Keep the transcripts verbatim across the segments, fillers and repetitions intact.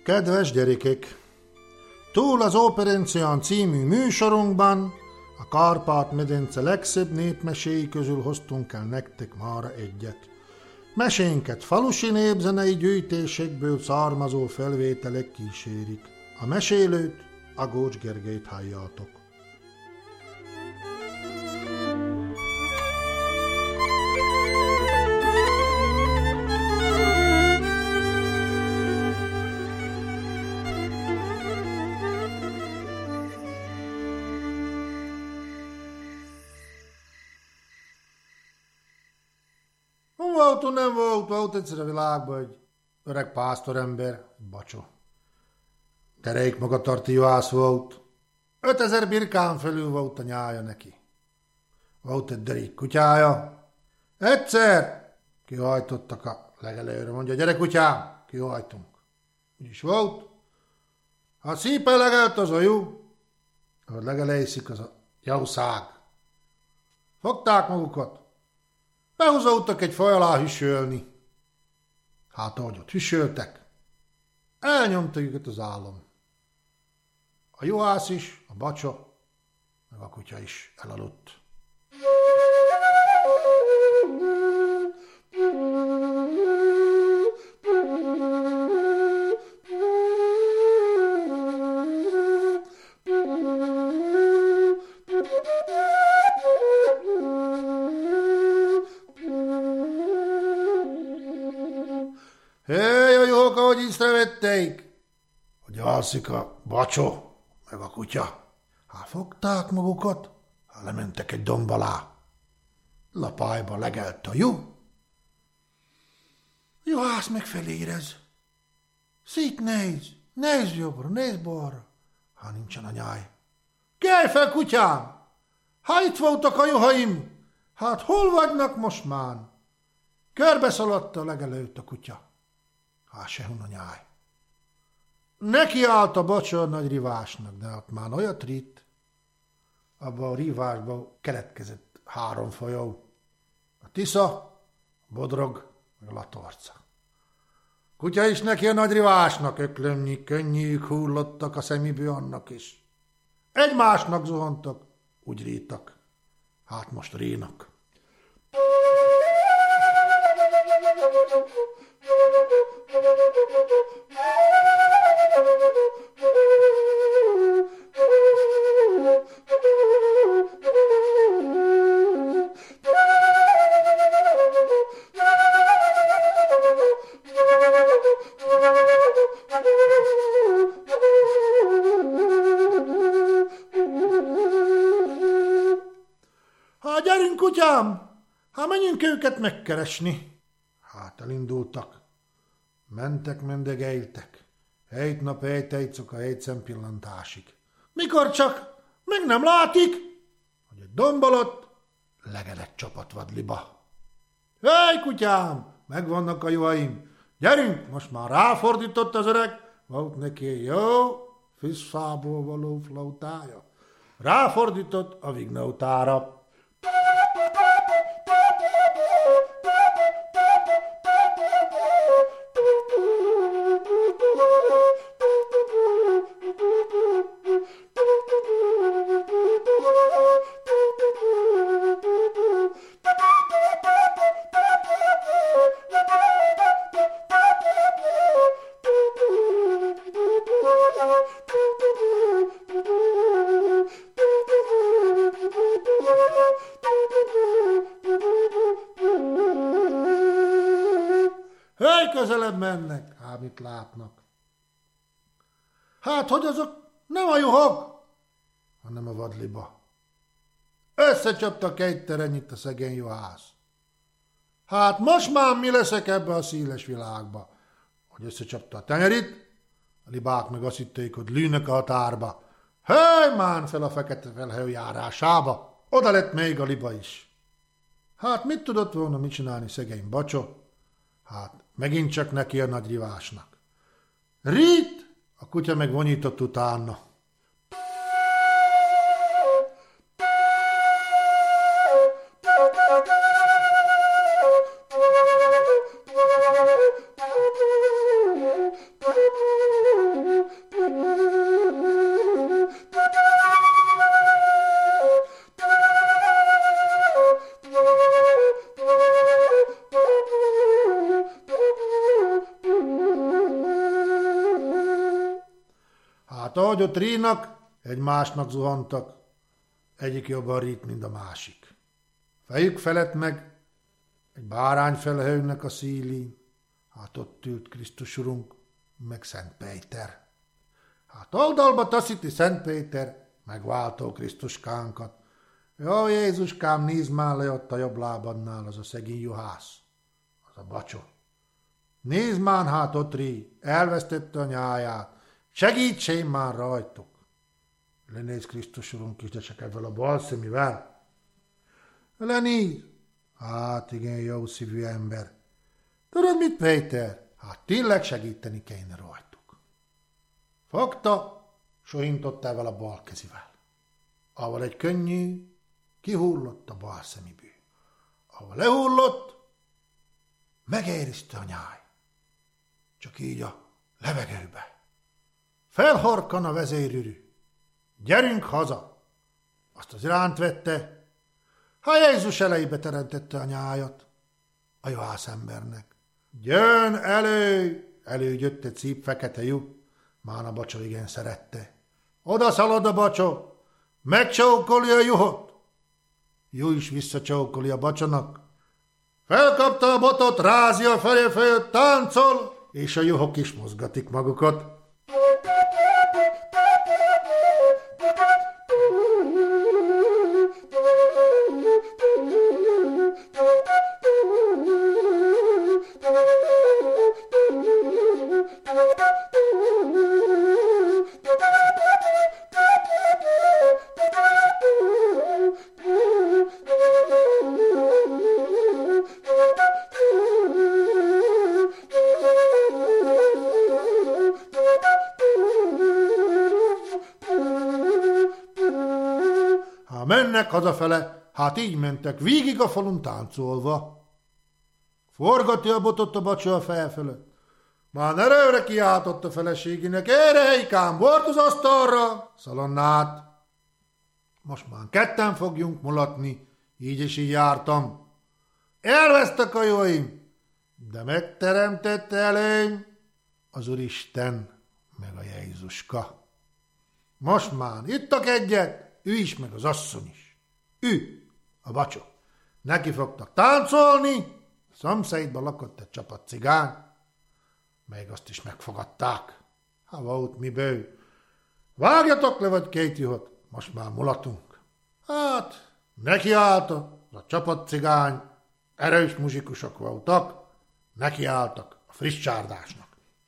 Kedves gyerekek! Túl az Operencián című műsorunkban a Kárpát-medence legszebb népmeséi közül hoztunk el nektek mára egyet. Mesénket falusi népzenei gyűjtésekből származó felvételek kísérik. A mesélőt, Agócs Gergelyt halljátok. Volt, nem volt, volt egyszer a világban egy öreg pásztorember, egy bacsó. Derék magatartó juhász volt. Ötezer birkán felül volt a nyája neki. Volt egy derék kutyája. Egyszer kihajtottak a legelőre, mondja, gyere kutyám, kihajtunk. Úgy is volt. Ha szépen legelt az a jó, ahogy legelészik az a jószág. Fogták magukat. Behúzódtak egy faj alá hüsölni. Hát ahogy ott hüsöltek, elnyomta őket az álom. A juhász is, a bacsa, meg a kutya is elaludt. Hé, a juhok, ahogy észrevették, hogy alszik a bacsó, meg a kutya. Hát fogták magukat, hát lementek egy domb alá. Lapályba legelt a juh. Juhász meg felérez. Szét néz, nézz jobbra, nézz balra. Hát nincsen a nyáj. Kelj fel, kutyám! Hát itt voltak a juhaim. Hát hol vagynak most már? Körbe szaladt a legelőtt a kutya. Hát se hun a nyáj. Neki állt a bacsa nagy rivásnak, de ott már olyat ritt, abban a rivásban keletkezett három folyó. A Tisza, a Bodrog, meg a Latorca. Kutya is neki a nagy rivásnak, öklömnyi, könnyűk hullottak a szemiből annak is. Egymásnak zuhantak, úgy rítak. Hát most rínak. Hát gyerünk, kutyám! Hát menjünk őket megkeresni. Hát elindultak. Mentek, mendegeiltek. Hét nap, hét éjszaka, hét szempillantásig. Mikor csak meg nem látik, hogy egy domb alatt legel egy csapat vadliba. Hé, kutyám, megvannak a juhaim. Gyerünk, most már ráfordított az öreg, volt neki egy jó fiszfából való flautája. Ráfordított a vignótára. Hely, közelebb mennek, hát mit látnak. Hát, hogy azok nem a juhok, hanem a vadliba. Összecsapta két terenyit a szegény juhász. Hát most már mi leszek ebbe a széles világba, hogy összecsapta a tenyerit, a libák meg azt hitték, hogy lűnök a határba. Hely, mán fel a fekete felhő járásába, oda lett még a liba is. Hát mit tudott volna mit csinálni szegény bacsó? Hát megint csak neki a nagy rivásnak. Rít, a kutya meg vonyított utána. ahogy ott rínak, egymásnak zuhantak. Egyik jobban rít, mint a másik. Fejük felett meg egy bárányfelhőnek a szílén. Hát ott ült Krisztus Urunk, meg Szent Péter. Hát oldalba taszíti Szent Péter, megváltó Krisztuskánkat. Jó, Jézuskám, nézd már le ott a jobb lábadnál, az a szegény juhász, az a bacsó. Nézd már, hát ott rí, elvesztette a nyáját, segítsél már rajtuk. Lenéz Krisztus Urunk is, de csak ebből a bal szemével. Lenéz. Hát igen, jó szívű ember. Tudod mit, Péter? Hát tényleg segíteni kéne rajtuk. Fogta, sohintotta vele a bal kezivel. Ahol egy könnyű, kihullott a bal szemiből. Ahol lehullott, megérizte a nyáj. Csak így a levegőbe. Felharkan a vezérűrű. Gyerünk haza! Azt az iránt vette, ha Jézus elejébe teremtette a nyájat a juhász embernek. Gyön elő! Előjött egy szép fekete lyuk, már a bacsó igen szerette. Oda szalad a bacsó, megcsókolja a juhot. Jú is visszacsókolja a bacsonak. Felkapta a botot, rázja a feje fölött, táncol, és a juhok is mozgatik magukat. Mennek hazafele, hát így mentek, végig a falun táncolva. Forgatja a botot a bacsó a feje fölött. Már nerőre kiáltott a feleségének, erre helykám, bort az asztalra, szalonnát. Most már ketten fogjunk mulatni, így és így jártam. Elvesztek a jóim, de megteremtette elém az Úristen, meg a Jézuska. Most már ittak egyet, ő is, meg az asszony is. Ő, a bacsó. Neki fogtak táncolni, szomszédban lakott egy csapat cigány, még azt is megfogadták. Ha volt miből. Vágjatok le vagy két juhot, most már mulatunk. Hát, nekiálltak, az a csapat cigány, erős muzsikusok voltak, nekiálltak a friss csárdásnak.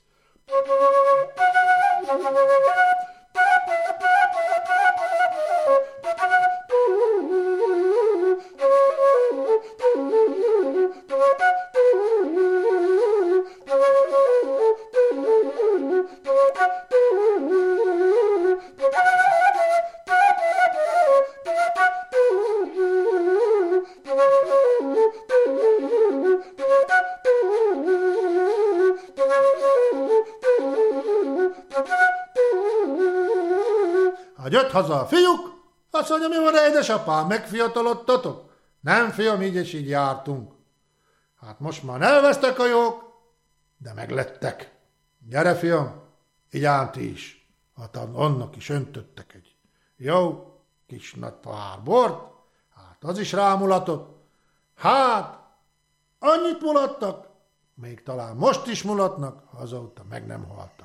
Ha jött haza a fiúk, azt mondja, mi van, édesapám, megfiatalodtatok? Nem, fiam, így és így jártunk. Hát most már elvesztek a jók, de meglettek. Gyere, fiam, igyánt is. Hát annak is öntöttek egy jó kis nagy pohár bort, hát az is rámulatott. Hát, annyit mulattak, még talán most is mulatnak, azóta meg nem haltak.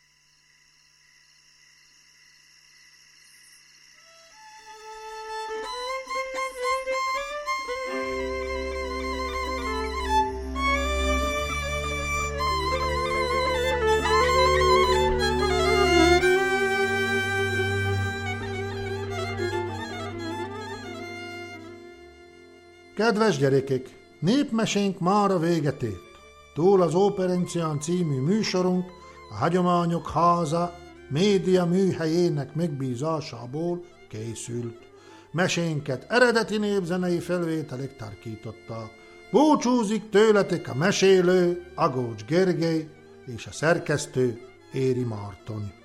Kedves gyerekek, népmesénk mára véget ért. Túl az Operencián című műsorunk a Hagyományok Háza média műhelyének megbízásából készült. Mesénket eredeti népzenei felvételek tarkították. Búcsúzik tőletek a mesélő Agócs Gergely és a szerkesztő Éri Márton.